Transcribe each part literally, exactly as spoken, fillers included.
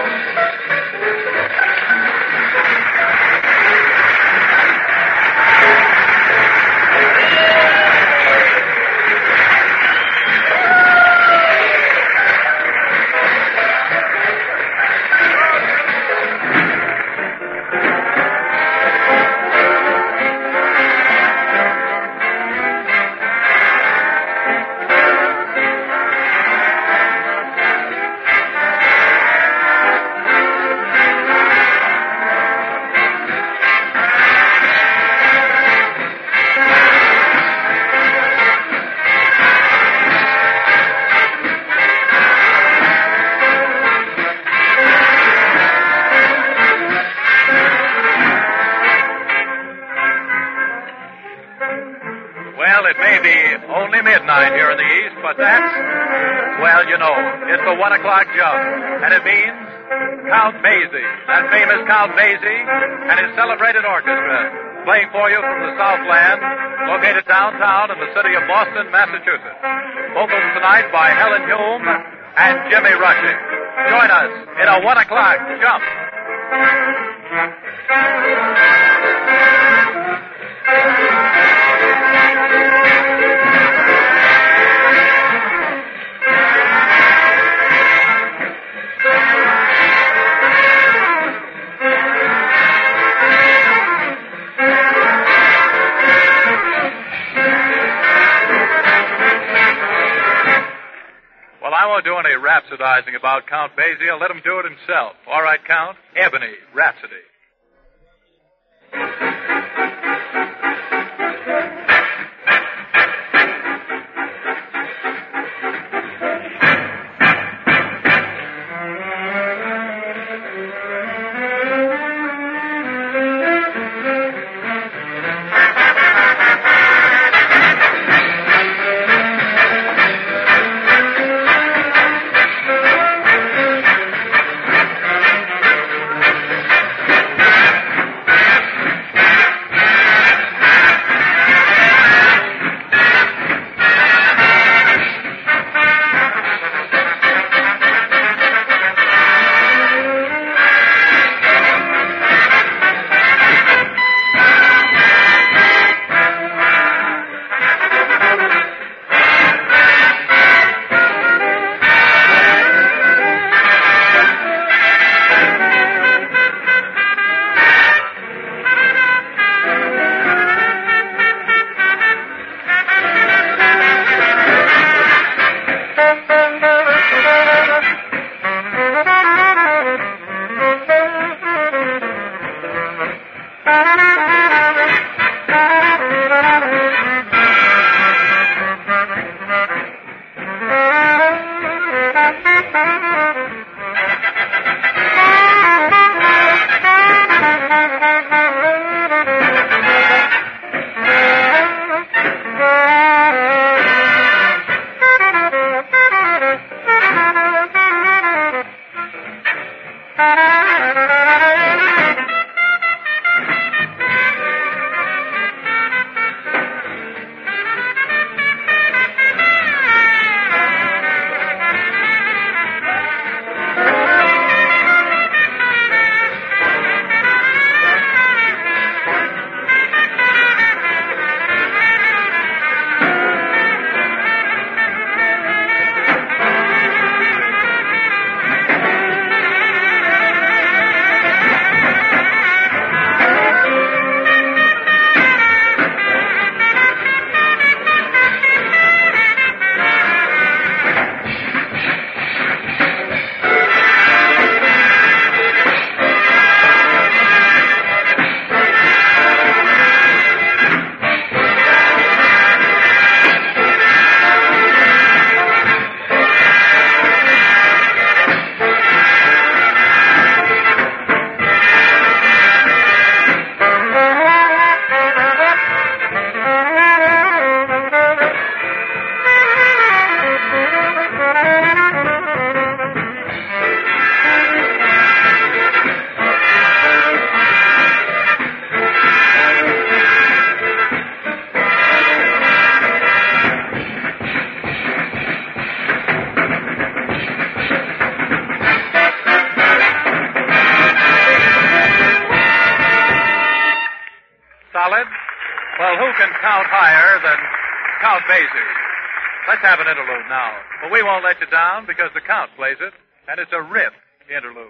Midnight here in the East, but that's, well, you know, it's the one o'clock jump, and it means Count Basie, that famous Count Basie, and his celebrated orchestra, playing for you from the Southland, located downtown in the city of Boston, Massachusetts. Vocals tonight by Helen Hume and Jimmy Rushing. Join us in a one o'clock jump. I won't do any rhapsodizing about Count Basie. I'll let him do it himself. All right, Count? Ebony, Rhapsody. can count higher than Count Basie. Let's have an interlude now. But we won't let you down because the Count plays it, and it's a rip interlude.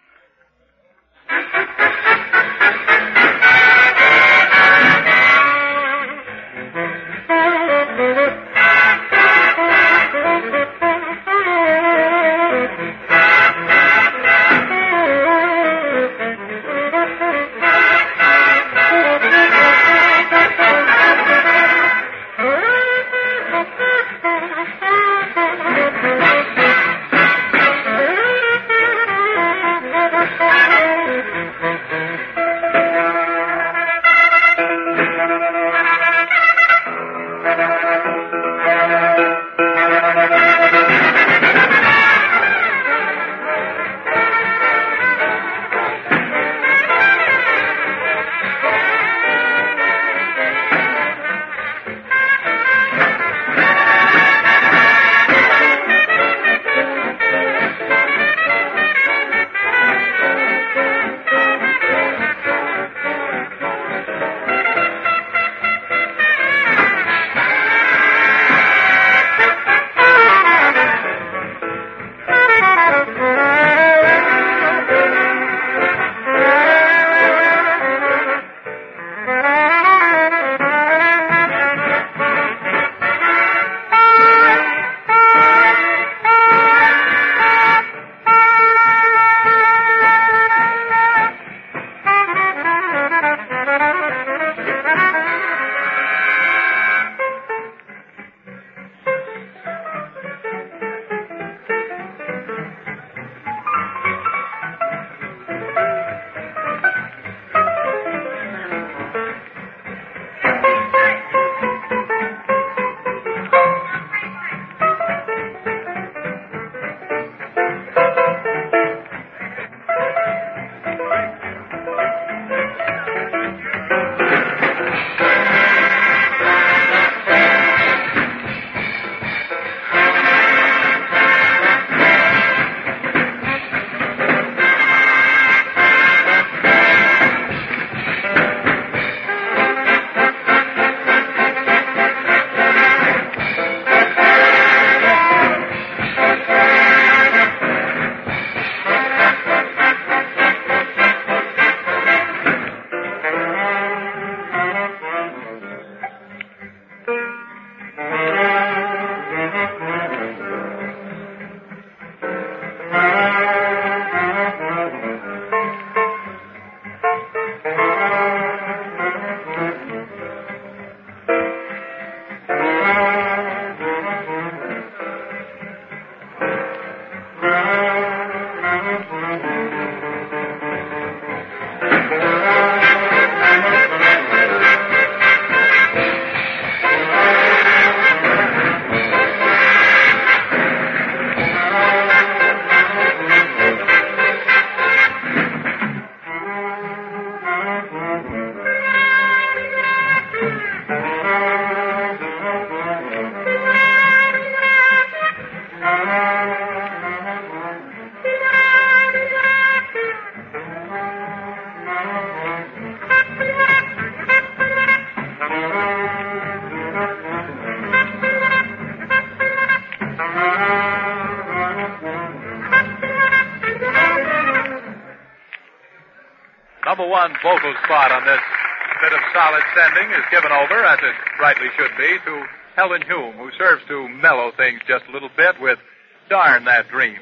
Number one vocal spot on this bit of solid sending is given over, as it rightly should be, to Helen Hume, who serves to mellow things just a little bit with Darn That Dream.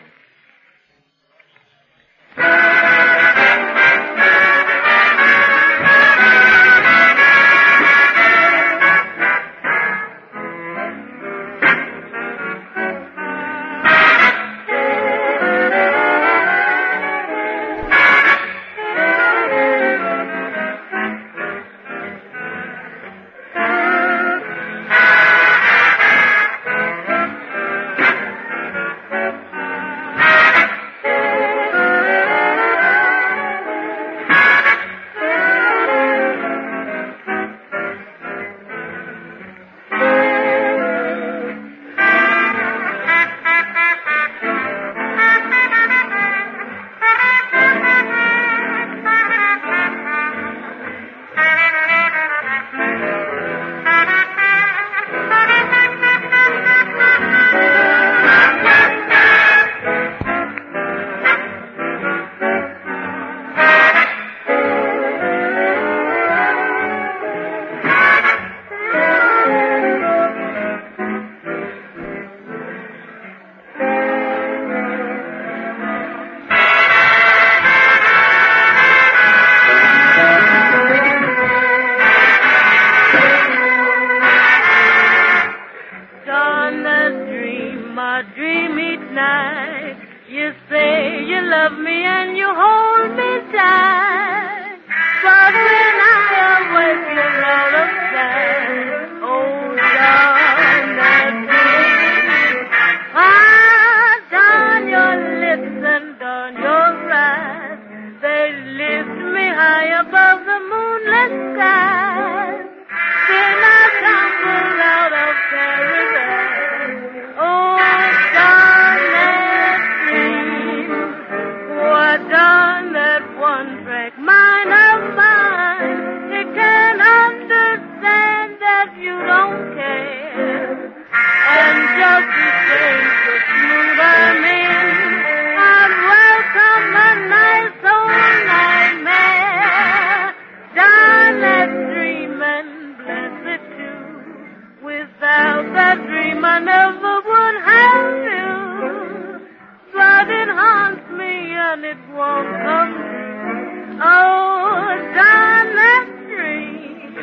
night. You say you love me and you hold me tight. But when I awake, you're out of sight. Oh, darn that dream. Ah, darn your lips and darn your eyes. They lift me high above the moonlit skies. Then I tumble out of paradise. Oh, darn that dream. What darn that one-track mind of mine. It can't understand that you don't care. And just to change the mood I'm in, I'd welcome a nice old nightmare. Darn that dream and bless it too. Without that dream I never would have you. But it haunts me and it won't come true. Oh, darn that dream.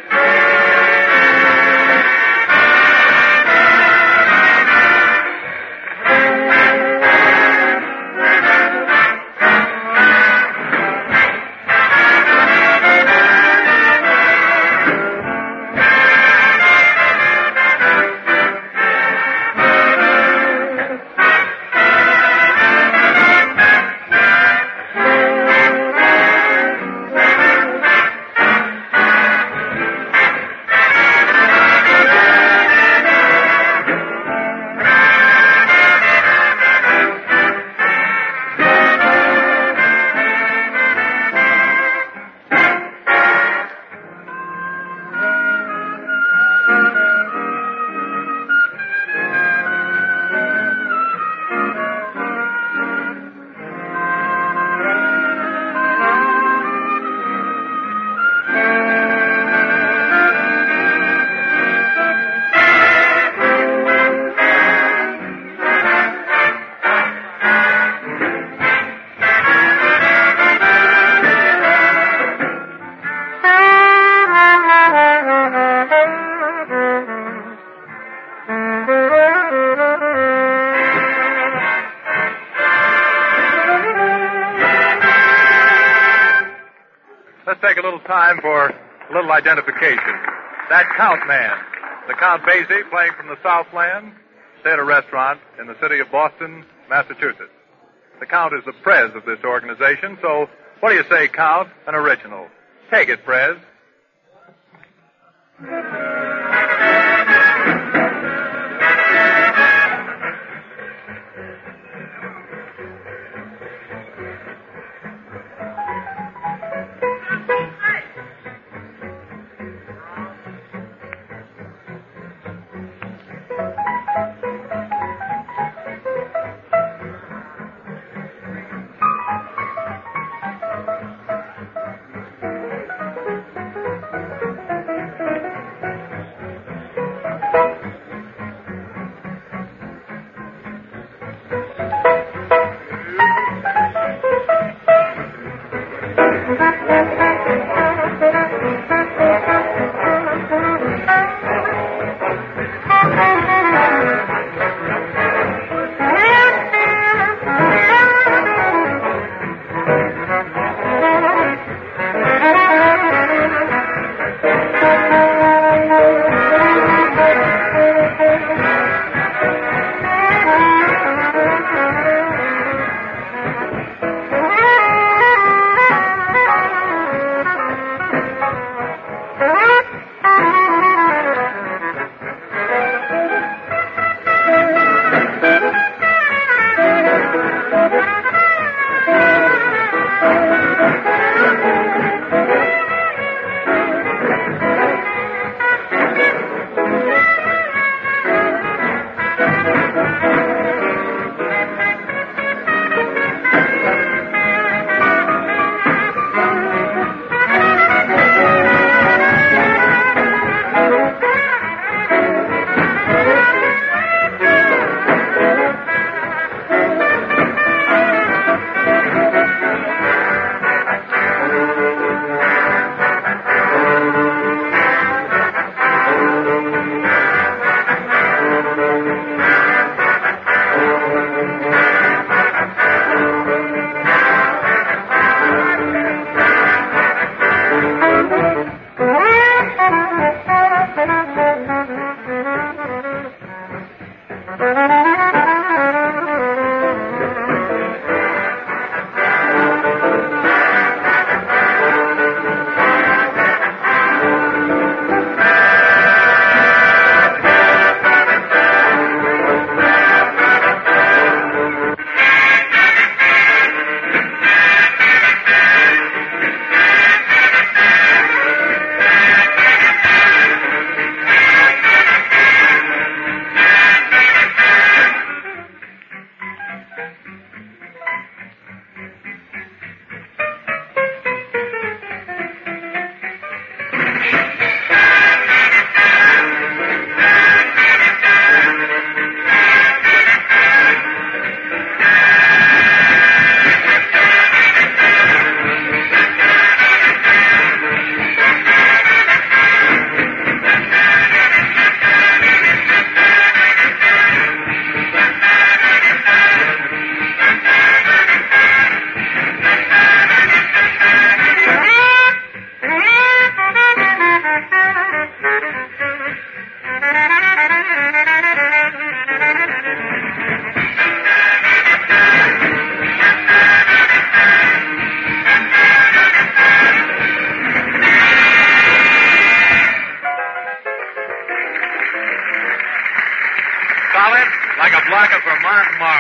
Let's take a little time for a little identification. That Count Man, the Count Basie, playing from the Southland Theater Restaurant in the city of Boston, Massachusetts. The Count is the Prez of this organization, so what do you say, Count? An original. Take it, Prez.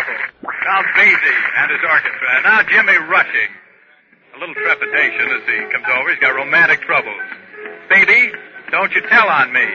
Wonderful. Count Basie and his orchestra. And now Jimmy Rushing. A little trepidation as he comes over. He's got romantic troubles. Baby, don't you tell on me.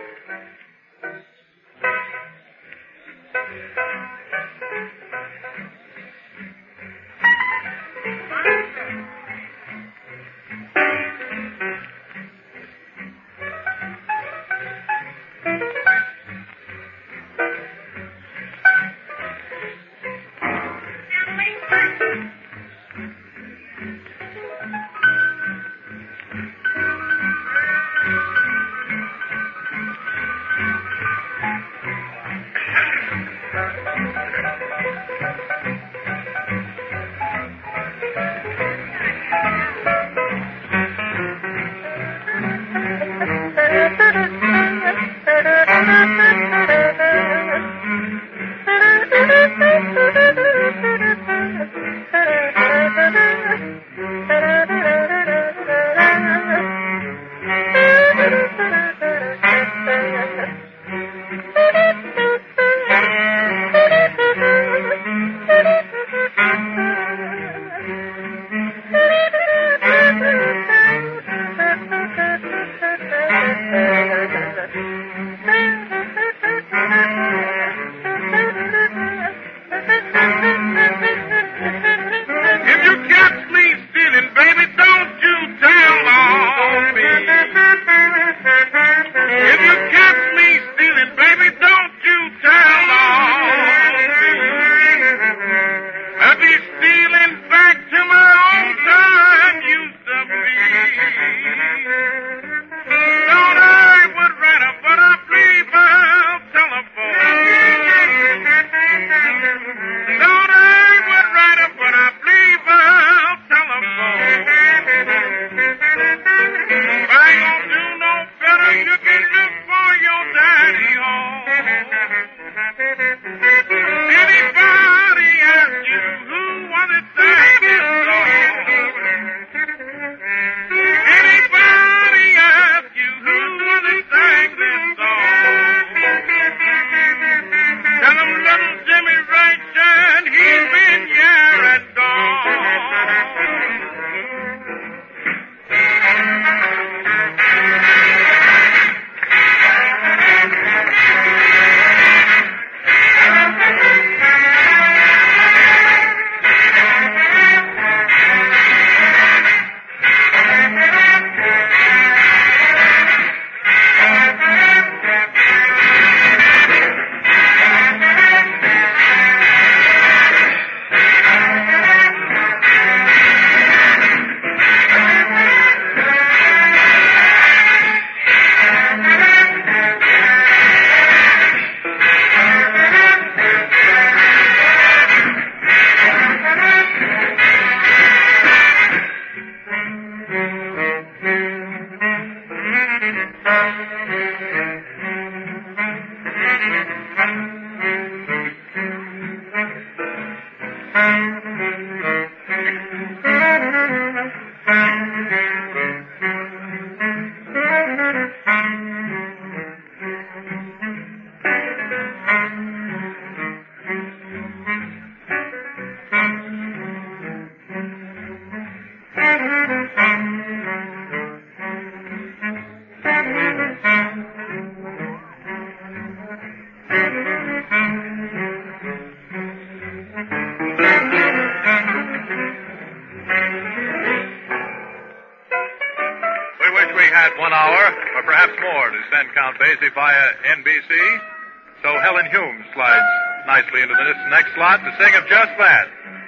Count Basie via N B C. So Helen Hume slides nicely into this next slot to sing of just that.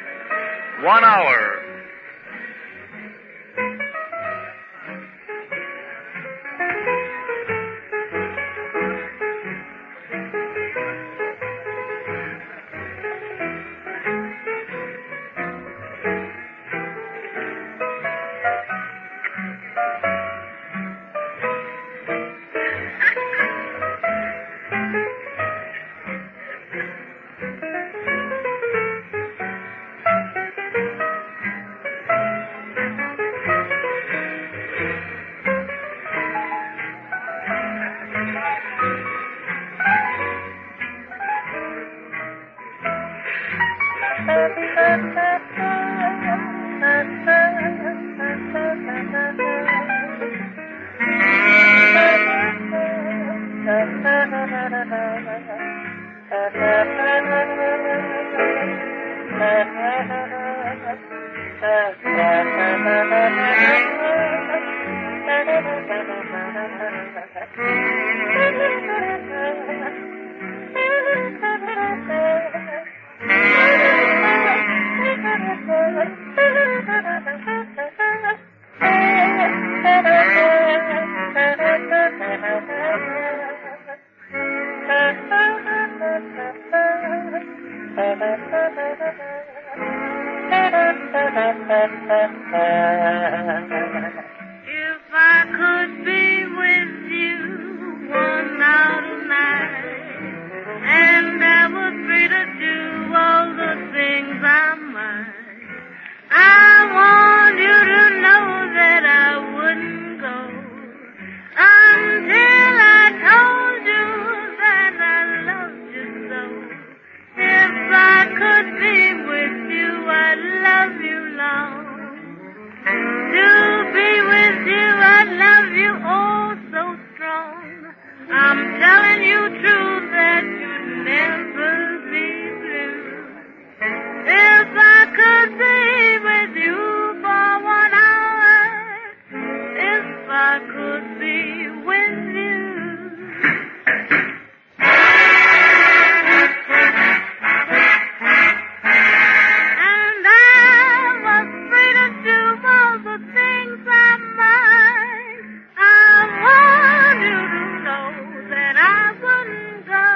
One hour. If I could be with you one out of nine, and I was free to do all the things I might, I want you to know that I wouldn't go until I told you that I loved you so. If I could be with you, I'd love you long. To be with you, I love you oh so strong. I'm telling you true that you'd never be blue. If I could be with you for one hour, if I could be with you. And I was free to do all the things I might. I want you to know that I wouldn't go.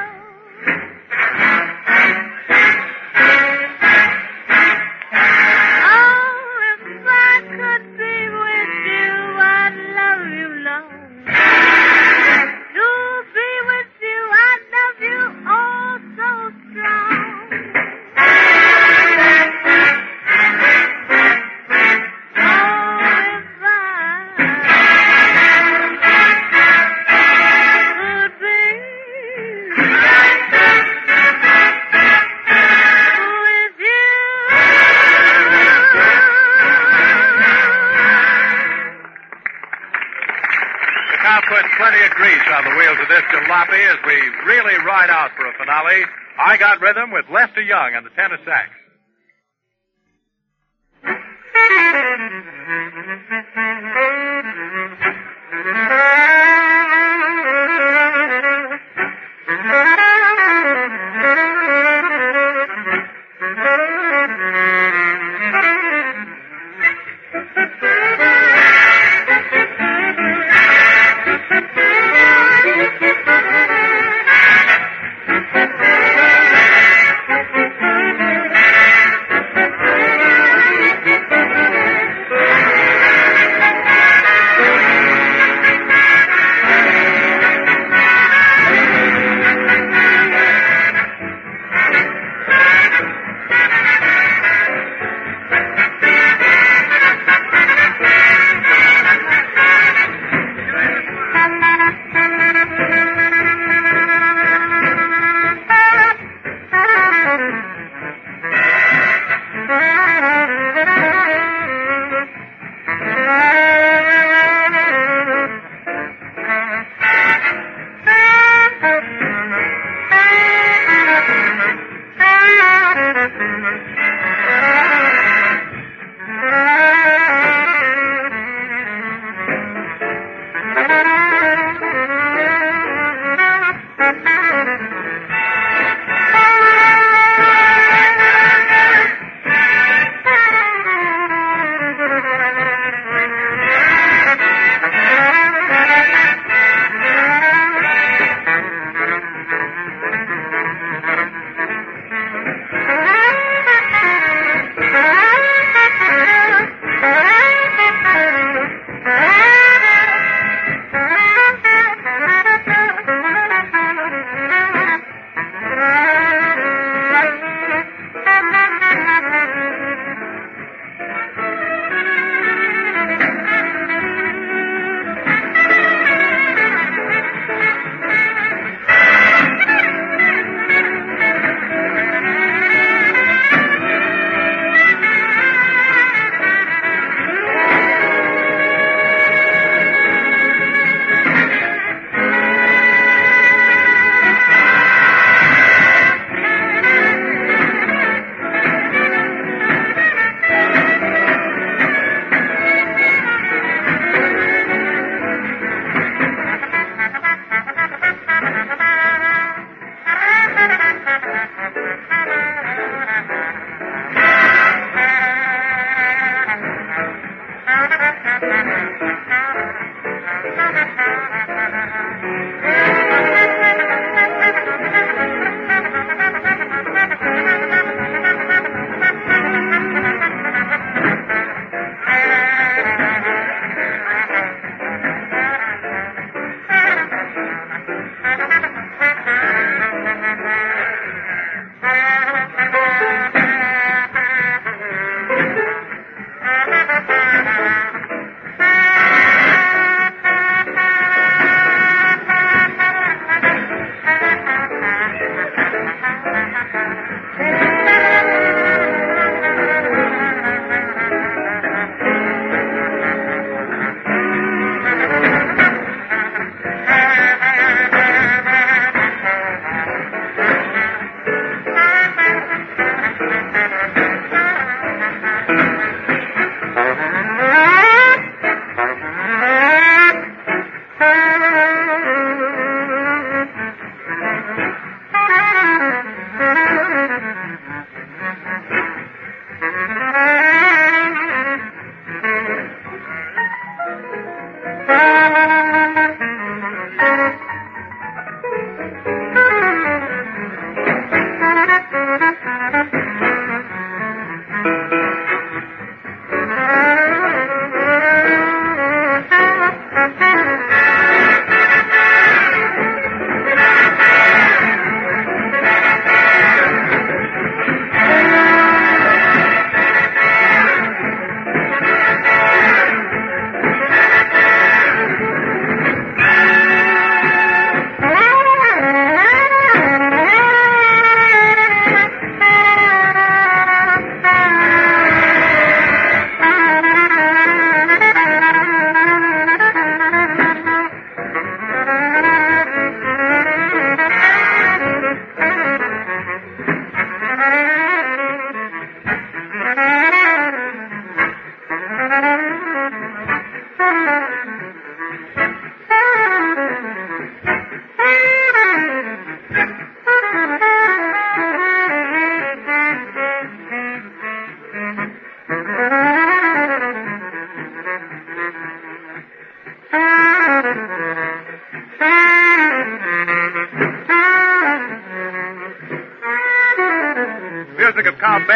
Oh, if I could be with you, I'd love you long. To be with you, I'd love you oh so strong. Plenty of grease on the wheels of this jalopy as we really ride out for a finale. I Got Rhythm with Lester Young and the tenor sax.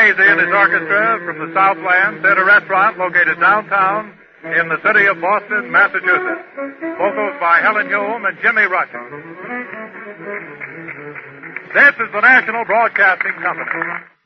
Basie and his orchestra from the Southland Theater Restaurant located downtown in the city of Boston, Massachusetts. Vocals by Helen Hume and Jimmy Rushing. This is the National Broadcasting Company.